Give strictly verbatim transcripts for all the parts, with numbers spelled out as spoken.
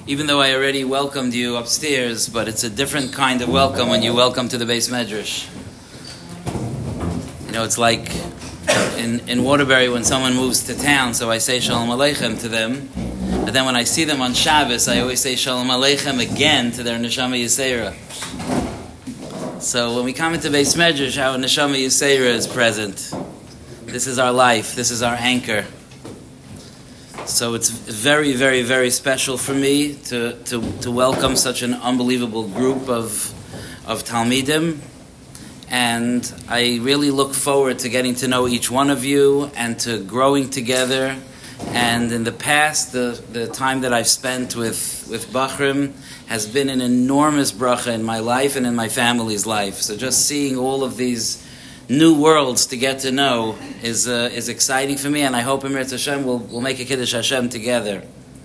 even though I already welcomed you upstairs, but it's a different kind of welcome when you welcome to the Beis Medrash. You know, it's like in, in Waterbury when someone moves to town, so I say Shalom Aleichem to them, but then when I see them on Shabbos, I always say Shalom Aleichem again to their Neshama Yisera. So when we come into Beis Medrash, our Neshama Yisera is present. This is our life, this is our anchor. So it's very, very, very special for me to, to, to welcome such an unbelievable group of of Talmidim, and I really look forward to getting to know each one of you and to growing together. And in the past, the, the time that I've spent with, with Bachrim has been an enormous bracha in my life and in my family's life. So just seeing all of these new worlds to get to know is uh, is exciting for me, and I hope Emir Hashem will will make a Kiddush Hashem together.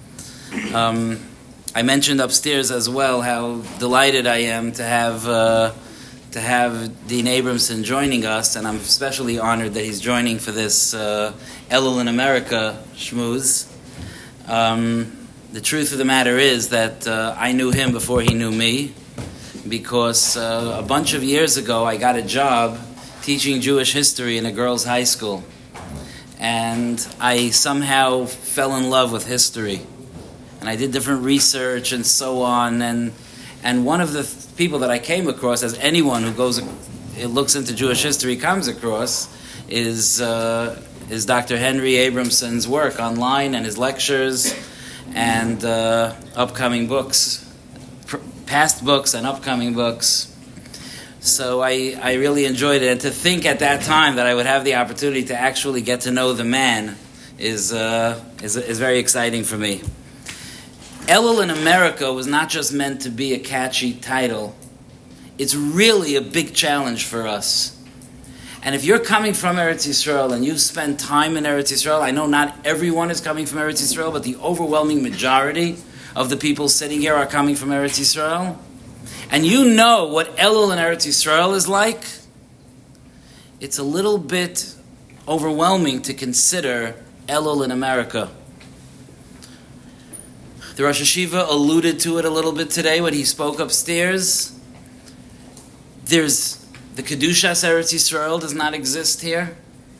Um, I mentioned upstairs as well how delighted I am to have uh, to have Dean Abramson joining us, and I'm especially honored that he's joining for this uh, Elul in America schmooze. Um, the truth of the matter is that uh, I knew him before he knew me, because uh, a bunch of years ago I got a job teaching Jewish history in a girls' high school. And I somehow fell in love with history. And I did different research and so on. And and one of the th- people that I came across, as anyone who goes, it looks into Jewish history comes across, is uh, is Doctor Henry Abramson's work online and his lectures and uh, upcoming books, pr- past books and upcoming books. So I, I really enjoyed it, and to think at that time that I would have the opportunity to actually get to know the man is uh, is, is very exciting for me. Elul in America was not just meant to be a catchy title. It's really a big challenge for us. And if you're coming from Eretz Yisrael and you've spent time in Eretz Yisrael, I know not everyone is coming from Eretz Yisrael, but the overwhelming majority of the people sitting here are coming from Eretz Yisrael. And you know what Elul in Eretz Yisrael is like, it's a little bit overwhelming to consider Elul in America. The Rosh Hashiva alluded to it a little bit today when he spoke upstairs. There's the Kedushas Eretz Yisrael does not exist here.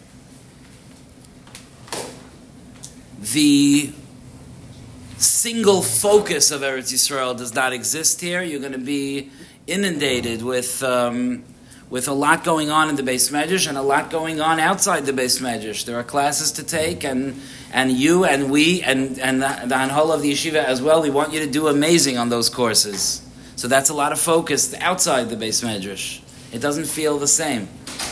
The single focus of Eretz Yisrael does not exist here. You're going to be inundated with um, with a lot going on in the Beis Medrash and a lot going on outside the Beis Medrash. There are classes to take, and and you and we and and the, the Hanholah of the Yeshiva as well. We want you to do amazing on those courses. So that's a lot of focus outside the Beis Medrash. It doesn't feel the same.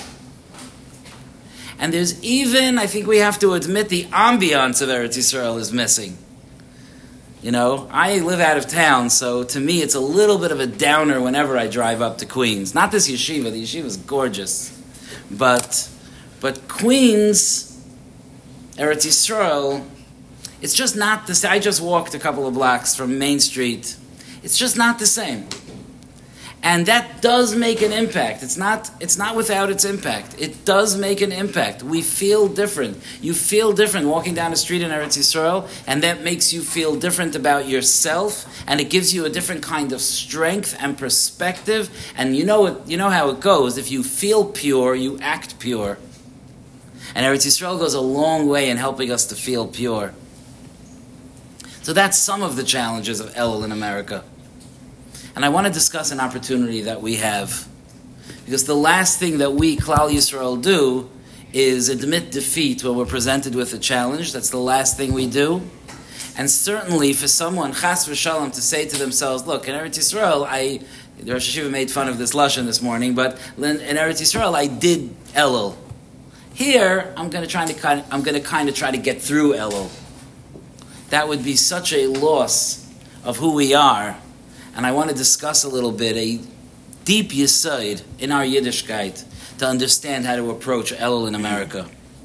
And there's even, I think we have to admit, the ambiance of Eretz Yisrael is missing. You know, I live out of town, so to me it's a little bit of a downer whenever I drive up to Queens. Not this yeshiva, the yeshiva is gorgeous. But but Queens, Eretz Yisrael, it's just not the same. I just walked a couple of blocks from Main Street. It's just not the same. And that does make an impact. It's not it's not without its impact. It does make an impact. We feel different. You feel different walking down the street in Eretz Yisrael, and that makes you feel different about yourself, and it gives you a different kind of strength and perspective. And you know it, you know how it goes. If you feel pure, you act pure. And Eretz Yisrael goes a long way in helping us to feel pure. So that's some of the challenges of Elul in America. And I want to discuss an opportunity that we have. Because the last thing that we, Klal Yisrael, do is admit defeat when we're presented with a challenge. That's the last thing we do. And certainly for someone, Chas v'Shalom, to say to themselves, look, in Eretz Yisrael, I, the Rosh Hashiva made fun of this Lashon this morning, but in Eretz Yisrael, I did Elul. Here, I'm going to try to kind of, I'm going to kind of try to get through Elul. That would be such a loss of who we are. And I want to discuss a little bit a deep yesod in our Yiddishkeit to understand how to approach Elul in America.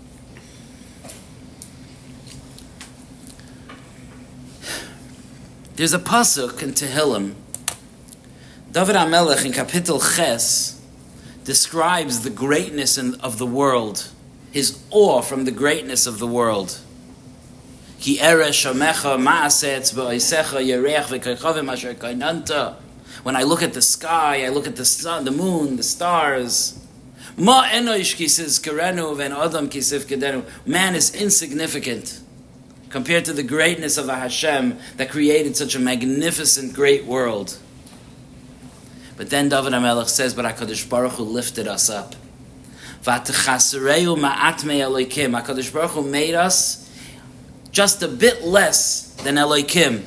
There's a pasuk in Tehillim. David HaMelech in Kapitel Ches describes the greatness in, of the world, his awe from the greatness of the world. Ki ere shomecha ma'asetz ba'oisecha yereach v'koichavim asher kainanta. When I look at the sky, I look at the sun, the moon, the stars. Ma enoish kisiz kerenu v'en adam kisif kedenu. Man is insignificant compared to the greatness of a Hashem that created such a magnificent, great world. But then David HaMelech says, but HaKadosh Baruch Hu lifted us up. V'atchasereu ma'at me Elokim. HaKadosh Baruch Hu made us just a bit less than Elokim.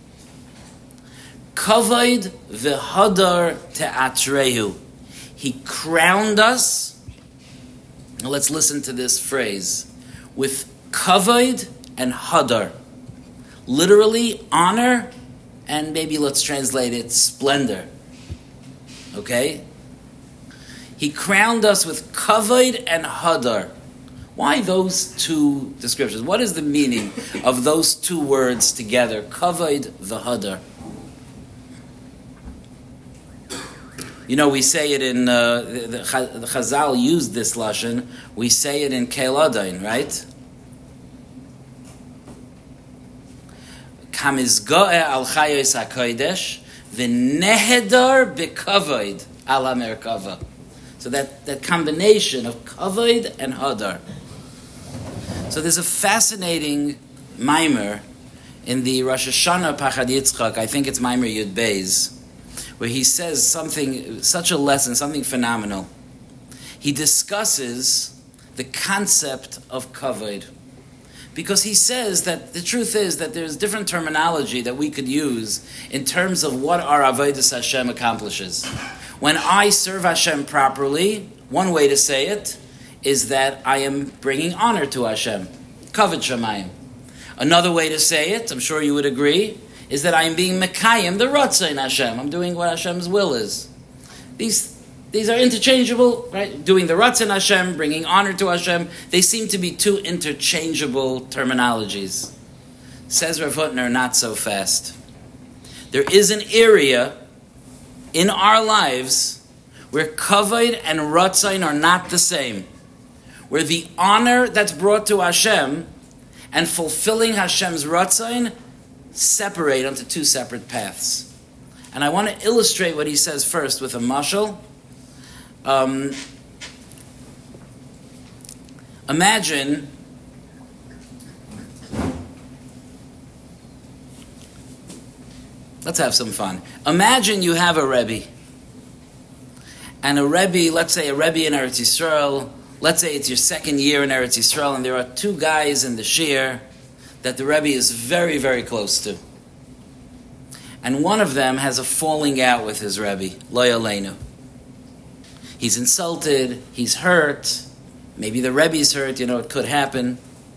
Kavod v'hadar te'atrehu. He crowned us. Now let's listen to this phrase. With kavod and hadar. Literally, honor, and maybe let's translate it, splendor. Okay? He crowned us with kavod and hadar. Why those two descriptions? What is the meaning of those two words together? Kavod v'hadar. You know, we say it in, uh, the, the, the Chazal used this lashon, we say it in Keil right? Kamizgo'e al chayos hakodesh, v'nehedar b'kavod al hamerkava. So that, that combination of kavod and hadar. So there's a fascinating mimer in the Rosh Hashanah Pachad Yitzchak, I think it's Mimer Yud Beis, where he says something, such a lesson, something phenomenal. He discusses the concept of kavod. Because he says that the truth is that there's different terminology that we could use in terms of what our Avodas Hashem accomplishes. When I serve Hashem properly, one way to say it is that I am bringing honor to Hashem. Kavod Shamayim. Another way to say it, I'm sure you would agree, is that I am being Mekayim, the Ratzon Hashem. I'm doing what Hashem's will is. These these are interchangeable, right? Doing the Ratzon Hashem, bringing honor to Hashem. They seem to be two interchangeable terminologies. Says Rav Hutner, not so fast. There is an area in our lives where Kavod and Ratzon are not the same. Where the honor that's brought to Hashem and fulfilling Hashem's Ratzon separate onto two separate paths. And I want to illustrate what he says first with a mashal. Um, imagine let's have some fun. Imagine you have a Rebbe. And a Rebbe, let's say a Rebbe in Eretz Yisrael, let's say it's your second year in Eretz Yisrael, and there are two guys in the Shir that the Rebbe is very, very close to. And one of them has a falling out with his Rebbe, Lo Yaleinu. He's insulted, he's hurt, maybe the Rebbe's hurt, you know, it could happen.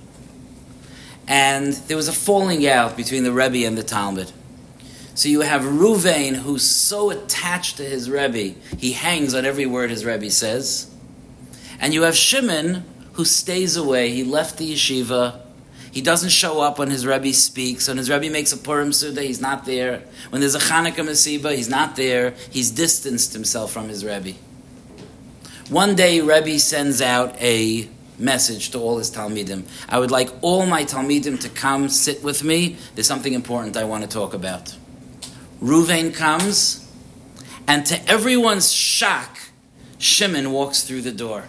And there was a falling out between the Rebbe and the Talmud. So you have Ruvain, who's so attached to his Rebbe, he hangs on every word his Rebbe says. And you have Shimon, who stays away, he left the yeshiva, he doesn't show up when his Rebbe speaks. When his Rebbe makes a Purim Suda, he's not there. When there's a Chanukah Masiba, he's not there. He's distanced himself from his Rebbe. One day, Rebbe sends out a message to all his Talmidim. I would like all my Talmidim to come sit with me. There's something important I want to talk about. Ruvain comes, and to everyone's shock, Shimon walks through the door.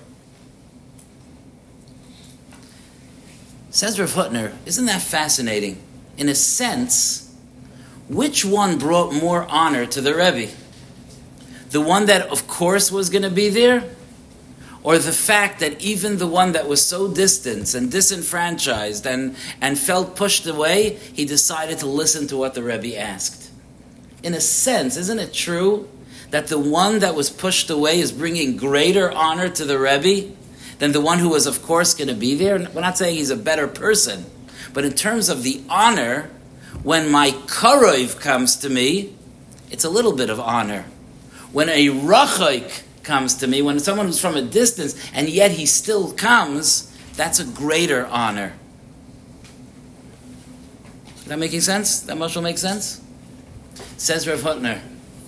Says Rav Hutner, isn't that fascinating? In a sense, which one brought more honor to the Rebbe? The one that, of course, was going to be there? Or the fact that even the one that was so distant and disenfranchised and, and felt pushed away, he decided to listen to what the Rebbe asked? In a sense, isn't it true that the one that was pushed away is bringing greater honor to the Rebbe than the one who was, of course, going to be there? We're not saying he's a better person, but in terms of the honor, when my karov comes to me, it's a little bit of honor. When a rachaik comes to me, when someone who's from a distance, and yet he still comes, that's a greater honor. Is that making sense? That much will make sense? Says Rav Hutner,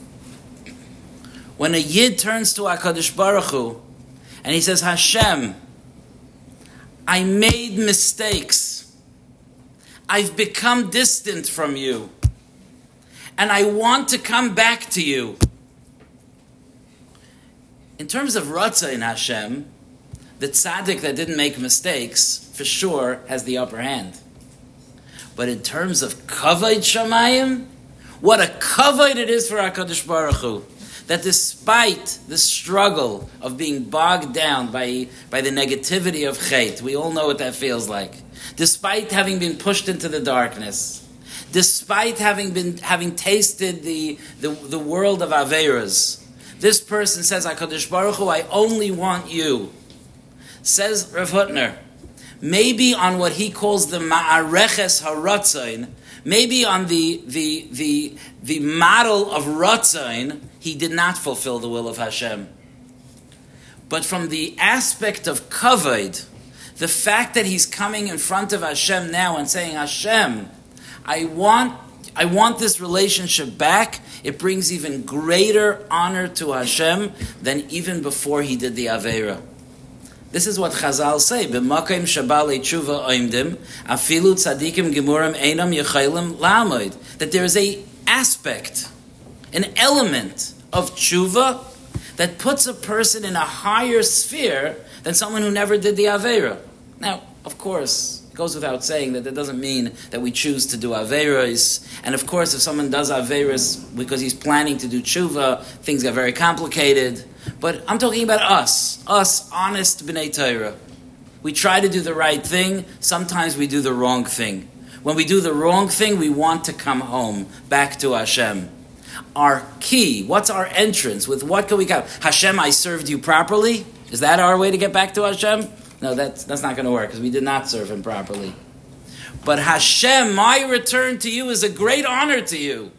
when a Yid turns to HaKadosh Baruch Hu, and he says, Hashem, I made mistakes. I've become distant from you. And I want to come back to you. In terms of Ratzah in Hashem, the tzaddik that didn't make mistakes, for sure, has the upper hand. But in terms of kavod shamayim, what a kavod it is for HaKadosh Baruch Hu, that despite the struggle of being bogged down by, by the negativity of Chet, we all know what that feels like, despite having been pushed into the darkness, despite having been having tasted the, the, the world of Averas, this person says, HaKadosh Baruch Hu, I only want you. Says Rav Hutner, maybe on what he calls the Ma'areches HaRatzain, maybe on the, the, the, the model of Ratzain, he did not fulfill the will of Hashem. But from the aspect of Kavod, the fact that he's coming in front of Hashem now and saying, Hashem, I want I want this relationship back, it brings even greater honor to Hashem than even before he did the Aveira. This is what Chazal say, B'makim shabal tshuva oimdim, afilu tzadikim gemurim einam yechaylim la'amoid. That there is a aspect, an element of tshuva that puts a person in a higher sphere than someone who never did the Aveira. Now, of course, it goes without saying that that doesn't mean that we choose to do Aveiras. And of course, if someone does Aveiras because he's planning to do tshuva, things get very complicated. But I'm talking about us, us honest B'nai Torah. We try to do the right thing. Sometimes we do the wrong thing. When we do the wrong thing, we want to come home, back to Hashem. Our key, what's our entrance? With what can we come? Hashem, I served you properly? Is that our way to get back to Hashem? No, that's, that's not going to work because we did not serve him properly. But Hashem, my return to you is a great honor to you.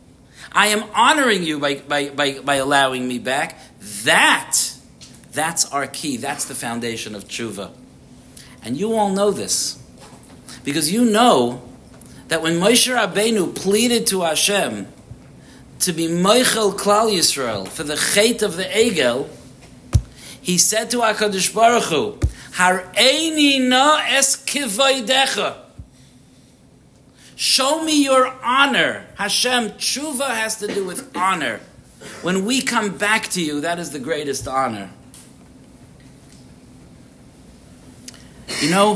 I am honoring you by, by, by, by allowing me back. That, that's our key. That's the foundation of tshuva. And you all know this. Because you know that when Moshe Rabbeinu pleaded to Hashem to be Moichel Klal Yisrael for the Chet of the Egel, he said to HaKadosh Baruch Hu, Har'eini na es kivoidecha. Show me your honor. Hashem, tshuva has to do with honor. When we come back to you, that is the greatest honor. You know,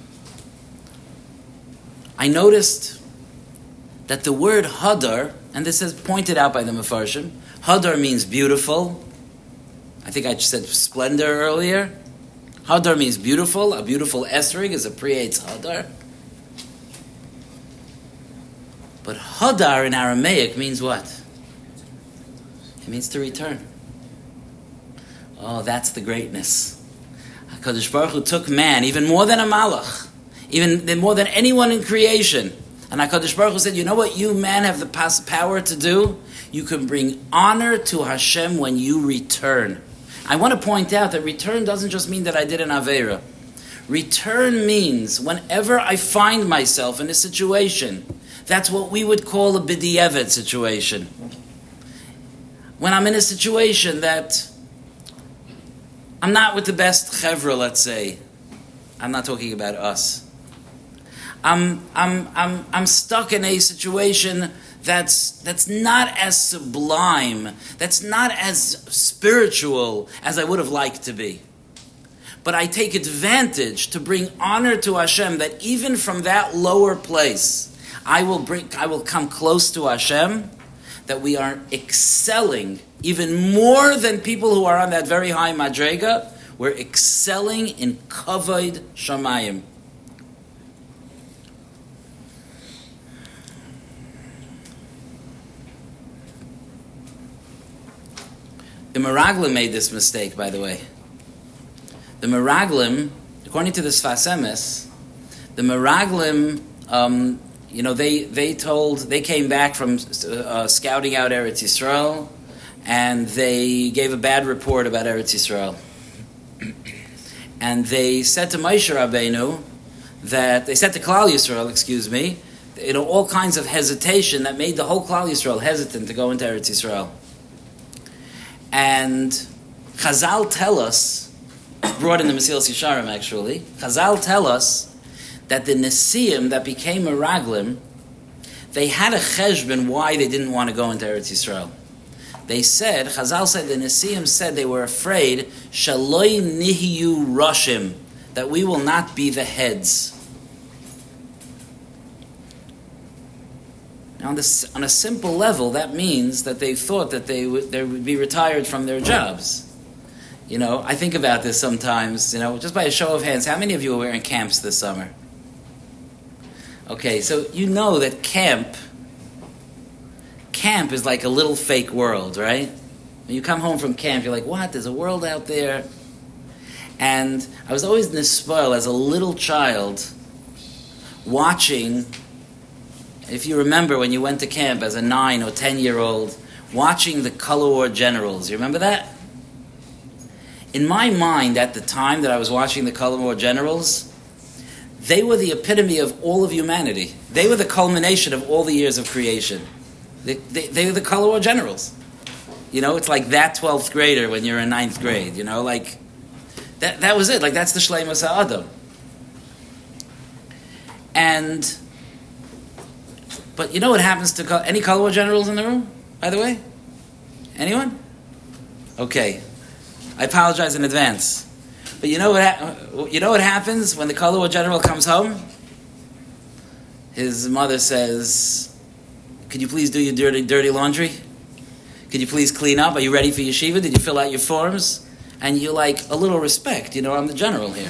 I noticed that the word hadar, and this is pointed out by the Mefarshim, hadar means beautiful. I think I said splendor earlier. Hadar means beautiful. A beautiful esrig is a pre-eitz hadar. But hadar in Aramaic means what? It means to return. Oh, that's the greatness. HaKadosh Baruch Hu took man, even more than a malach, even more than anyone in creation. And HaKadosh Baruch Hu said, you know what you man have the power to do? You can bring honor to Hashem when you return. I want to point out that return doesn't just mean that I did an Aveira. Return means whenever I find myself in a situation, that's what we would call a b'di'evet situation. When I'm in a situation that I'm not with the best chevra, let's say. I'm not talking about us. I'm I'm I'm I'm stuck in a situation that's that's not as sublime, that's not as spiritual as I would have liked to be. But I take advantage to bring honor to Hashem, that even from that lower place, I will bring I will come close to Hashem, that we are excelling even more than people who are on that very high madrega. We're excelling in kavod shamayim. The Meraglim made this mistake, by the way. The Meraglim, according to the Sfas Emes, the Meraglim, um, you know, they they told they came back from uh, scouting out Eretz Yisrael, and they gave a bad report about Eretz Yisrael. And they said to Moshe Rabbeinu that they said to Klal Yisrael, excuse me, you know, all kinds of hesitation that made the whole Klal Yisrael hesitant to go into Eretz Yisrael. And Chazal tell us, brought in the Mesilas Yesharim actually, Chazal tell us that the Nesiim that became Meraglim, they had a cheshbon why they didn't want to go into Eretz Yisrael. They said, Chazal said, the Nesiim said they were afraid, Shaloi nihiyu roshim, that we will not be the heads. Now, on, this, on a simple level, that means that they thought that they would, they would be retired from their jobs. You know, I think about this sometimes, you know, just by a show of hands, how many of you are wearing camps this summer? Okay, so you know that camp, camp is like a little fake world, right? When you come home from camp, you're like, what? There's a world out there. And I was always nispoil as a little child watching, if you remember when you went to camp as a nine or ten year old, watching the Color War generals. You remember that? In my mind at the time that I was watching the Color War generals, they were the epitome of all of humanity. They were the culmination of all the years of creation. They, they, they were the Color War generals. You know, it's like that twelfth grader when you're in ninth grade, you know, like, that that was it. Like, that's the Shleimus HaAdam. And, but you know what happens to, any Color War generals in the room, by the way? Anyone? Okay. I apologize in advance. But you know what ha- you know what happens when the Color War general comes home? His mother says, could you please do your dirty, dirty laundry? Could you please clean up? Are you ready for yeshiva? Did you fill out your forms? And you're like, a little respect, you know, I'm the general here.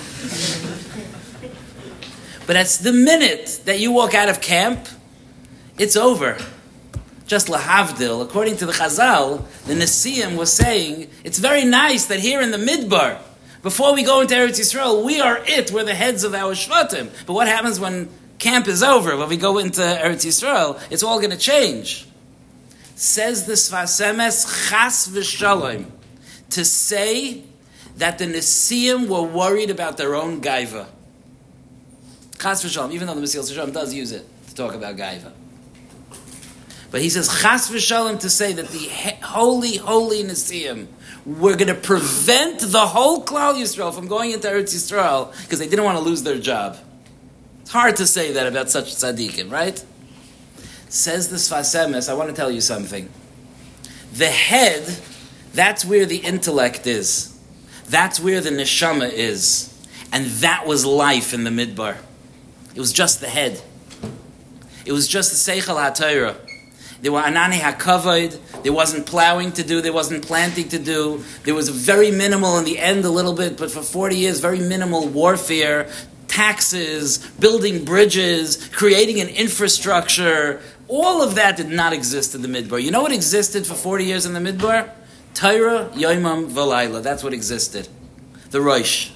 But that's the minute that you walk out of camp, it's over. Just lahavdil, according to the Chazal, the Nesiim was saying, it's very nice that here in the Midbar, before we go into Eretz Yisrael, we are it, we're the heads of our Shvatim. But what happens when camp is over, when we go into Eretz Yisrael? It's all going to change. Says the Sfas Emes, Chas v'shalom, to say that the Nesiim were worried about their own gaiva. Chas v'shalom, even though the Mesilas Yesharim does use it to talk about gaiva. But he says, Chas v'shalom, to say that the he- holy, holy Nesiim were going to prevent the whole Klal Yisrael from going into Eretz Yisrael because they didn't want to lose their job. It's hard to say that about such tzaddikim, right? Says the Sfas Emes, I want to tell you something. The head, that's where the intellect is. That's where the neshama is. And that was life in the Midbar. It was just the head. It was just the Seichel HaTorah. There were Anani HaKavod. There wasn't plowing to do. There wasn't planting to do. There was very minimal in the end a little bit, but for forty years, very minimal warfare, taxes, building bridges, creating an infrastructure. All of that did not exist in the Midbar. You know what existed for forty years in the Midbar? Torah, Yoimam, V'layla. That's what existed. The Rosh.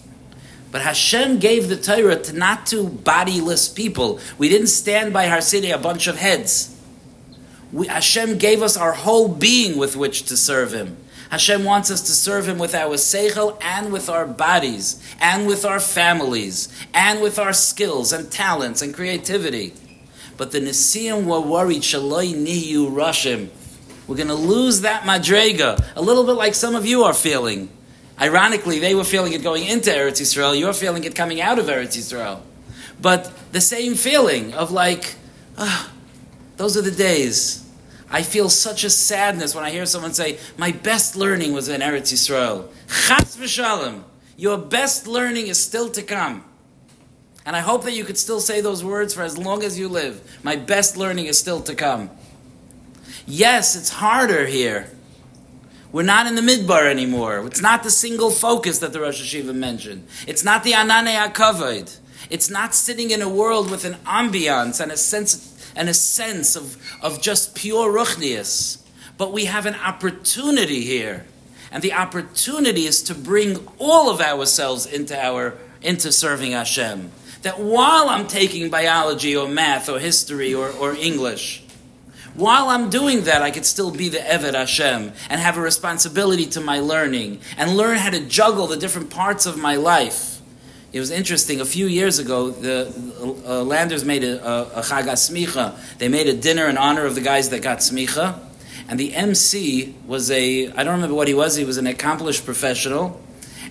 But Hashem gave the Torah to not to bodiless people. We didn't stand by Har Sinai a bunch of heads. We, Hashem gave us our whole being with which to serve Him. Hashem wants us to serve Him with our seichel and with our bodies and with our families and with our skills and talents and creativity. But the Nesiim were worried, Shaloi nihiyu roshim. We're going to lose that madrega, a little bit like some of you are feeling. Ironically, they were feeling it going into Eretz Yisrael. You're feeling it coming out of Eretz Yisrael. But the same feeling of like, ah, those are the days. I feel such a sadness when I hear someone say, my best learning was in Eretz Yisrael. Chas v'shalom. Your best learning is still to come. And I hope that you could still say those words for as long as you live. My best learning is still to come. Yes, it's harder here. We're not in the Midbar anymore. It's not the single focus that the Rosh Hashiva mentioned. It's not the Ananei HaKavod. It's not sitting in a world with an ambiance and a sense and a sense of, of just pure ruchnius. But we have an opportunity here. And the opportunity is to bring all of ourselves into our into serving Hashem. That while I'm taking biology or math or history or, or English, while I'm doing that, I could still be the Eved Hashem and have a responsibility to my learning and learn how to juggle the different parts of my life. It was interesting. A few years ago, the uh, Landers made a, a, a Chag HaSmicha. They made a dinner in honor of the guys that got Smicha. And the M C was a, I don't remember what he was, he was an accomplished professional.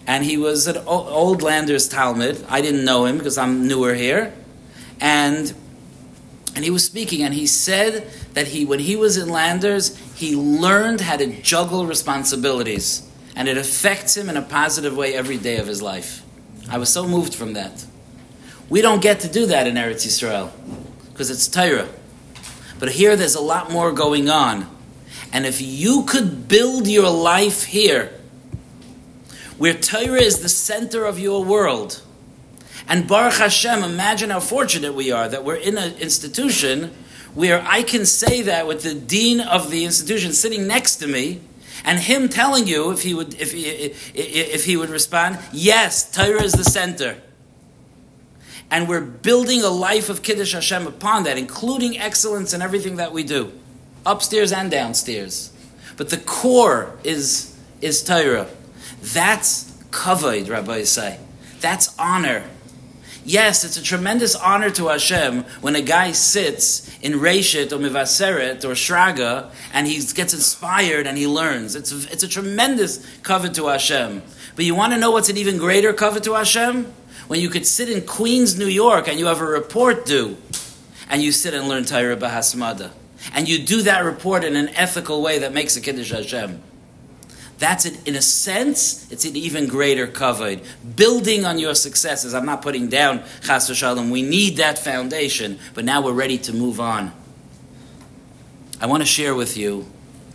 and he was an old Landers Talmud. I didn't know him because I'm newer here, and and he was speaking, and he said that he, when he was in Landers, he learned how to juggle responsibilities, and it affects him in a positive way every day of his life. I was so moved from that. We don't get to do that in Eretz Yisrael because it's Torah, but here there's a lot more going on, and if you could build your life here, where Torah is the center of your world. And Baruch Hashem, imagine how fortunate we are that we're in an institution where I can say that with the dean of the institution sitting next to me, and him telling you, if he would, if he, if he would respond, yes, Torah is the center. And we're building a life of Kiddush Hashem upon that, including excellence in everything that we do, upstairs and downstairs. But the core is, is Torah. That's kavod, Rabbi say. That's honor. Yes, it's a tremendous honor to Hashem when a guy sits in Reshit or Mivaseret or Shraga and he gets inspired and he learns. It's a, it's a tremendous kavod to Hashem. But you want to know what's an even greater kavod to Hashem? When you could sit in Queens, New York, and you have a report due, and you sit and learn Torah B'Hasmada, and you do that report in an ethical way that makes a Kiddush Hashem. That's, an, in a sense, it's an even greater kavod. Building on your successes. I'm not putting down Chas v'Shalom. We need that foundation, but now we're ready to move on. I want to share with you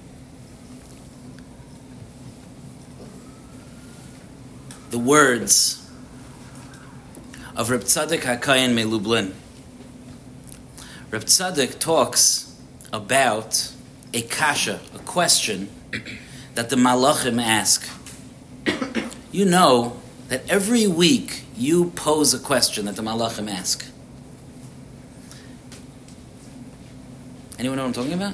the words of Reb Tzadok HaKohen Melublin. Reb Tzadok talks about a kasha, a question that the Malachim ask. You know that every week you pose a question that the Malachim ask. Anyone know what I'm talking about?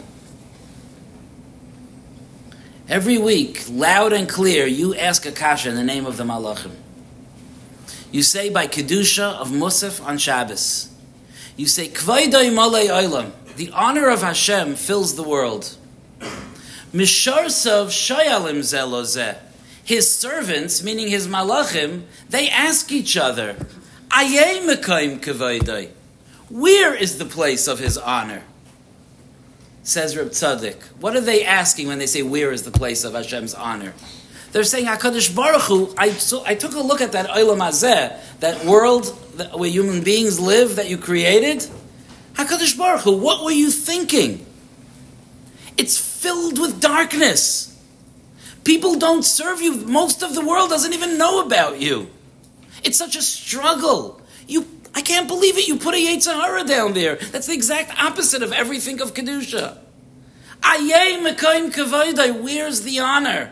Every week, loud and clear, you ask a kasha in the name of the Malachim. You say by Kedusha of Musaf on Shabbos. You say, Kvaydai Malay Olam. The honor of Hashem fills the world. Misharsav Shayalim Zelozeh. His servants, meaning his Malachim, they ask each other, Ayei Mekayim Kvaydai. Where is the place of his honor? Says Reb Tzadok. What are they asking when they say, where is the place of Hashem's honor? They're saying, HaKadosh Baruch Hu, I, so, I took a look at that Olam Hazeh, that world that, where human beings live that you created. HaKadosh Baruch Hu, what were you thinking? It's filled with darkness. People don't serve you. Most of the world doesn't even know about you. It's such a struggle. You, I can't believe it. You put a Yetzer Hara down there. That's the exact opposite of everything of Kedusha. Ayei Mekayim Kavaydai, where's the honor?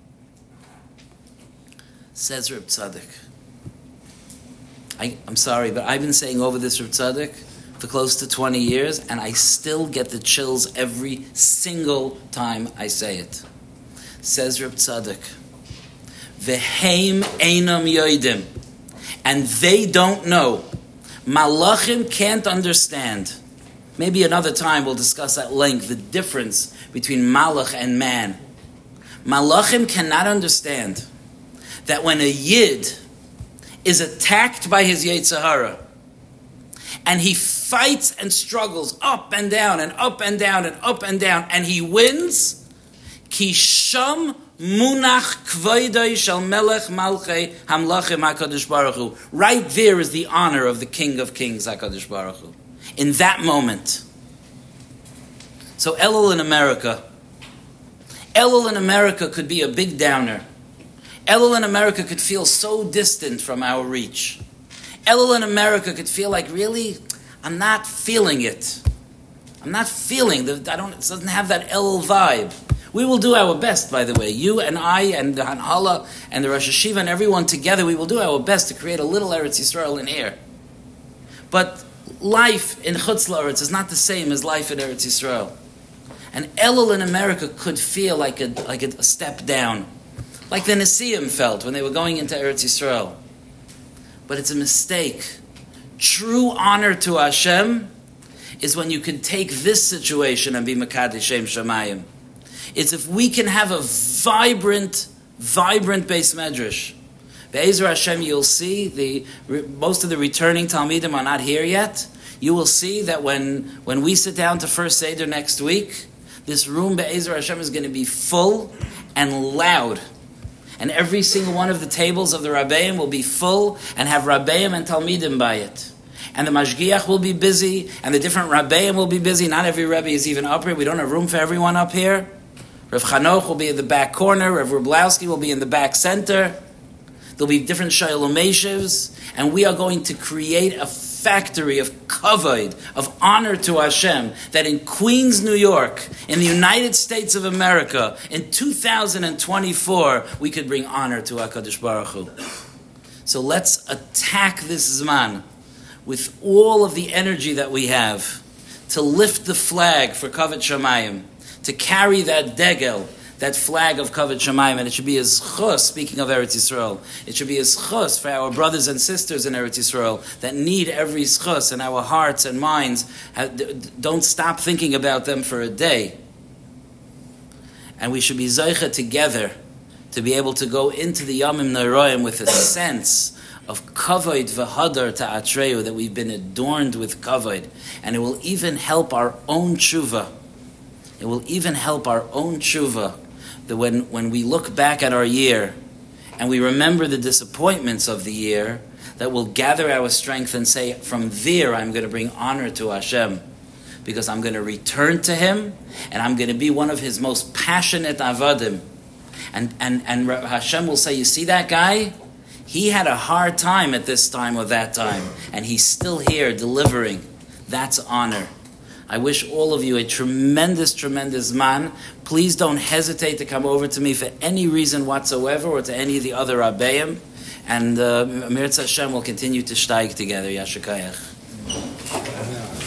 Says Reb Tzadok. I, I'm sorry, but I've been saying over this Reb Tzadok for close to twenty years, and I still get the chills every single time I say it. Says Reb Tzadok, V'heim einam yoidim, and they don't know. Malachim can't understand. Maybe another time we'll discuss at length the difference between Malach and man. Malachim cannot understand that when a Yid is attacked by his Yetzer Hara, and he fights and struggles up and down and up and down and up and down, and he wins, Ki sham munach kvoidai shel melech malchei hamlachim HaKadosh Baruch Hu. Right there is the honor of the King of Kings, HaKadosh Baruch Hu. In that moment. So Elul in America. Elul in America could be a big downer. Elul in America could feel so distant from our reach. Elul in America could feel like, really, I'm not feeling it. I'm not feeling the. I don't. It doesn't have that Elul vibe. We will do our best, by the way. You and I and the Hanhala and the Rosh Hashiva and everyone together, we will do our best to create a little Eretz Yisrael in here. But life in Chutz La'aretz is not the same as life in Eretz Yisrael. And Elul in America could feel like a like a, a step down. Like the Nesiim felt when they were going into Eretz Yisrael. But it's a mistake. True honor to Hashem is when you can take this situation and be Mekadesh Shem Shamayim. It's if we can have a vibrant, vibrant Beis Medrash. Be'ezer Hashem, you'll see the most of the returning Talmidim are not here yet. You will see that when when we sit down to first Seder next week, this room Be'ezer Hashem is going to be full and loud. And every single one of the tables of the Rabbeim will be full and have Rabbeim and Talmidim by it. And the Mashgiach will be busy, and the different Rabbeim will be busy. Not every Rebbe is even up here. We don't have room for everyone up here. Rav Chanoch will be in the back corner. Rav Rublowski will be in the back center. There'll be different Shalom Meishevs, and we are going to create a factory of kavod, of honor to Hashem, that in Queens, New York, in the United States of America, in two thousand twenty-four, we could bring honor to HaKadosh Baruch Hu. So let's attack this Zman with all of the energy that we have to lift the flag for Kavod Shamayim, to carry that degel, that flag of Kavod Shamayim, and it should be a zchus, speaking of Eretz Yisrael, it should be a zchus for our brothers and sisters in Eretz Yisrael that need every zchus, and our hearts and minds have, don't stop thinking about them for a day. And we should be zeicha together to be able to go into the Yamim Noroim with a sense of kavod v'hadar ta'atreu, that we've been adorned with kavod, and it will even help our own tshuva. It will even help our own tshuva, that when, when we look back at our year and we remember the disappointments of the year, that we'll gather our strength and say, from there I'm going to bring honor to Hashem, because I'm going to return to Him, and I'm going to be one of His most passionate avadim. And, and, and Hashem will say, you see that guy? He had a hard time at this time or that time, and he's still here delivering. That's honor. I wish all of you a tremendous, tremendous man. Please don't hesitate to come over to me for any reason whatsoever, or to any of the other Rabbeim. And uh, Mirza Hashem will continue to steig together. Yashakayach.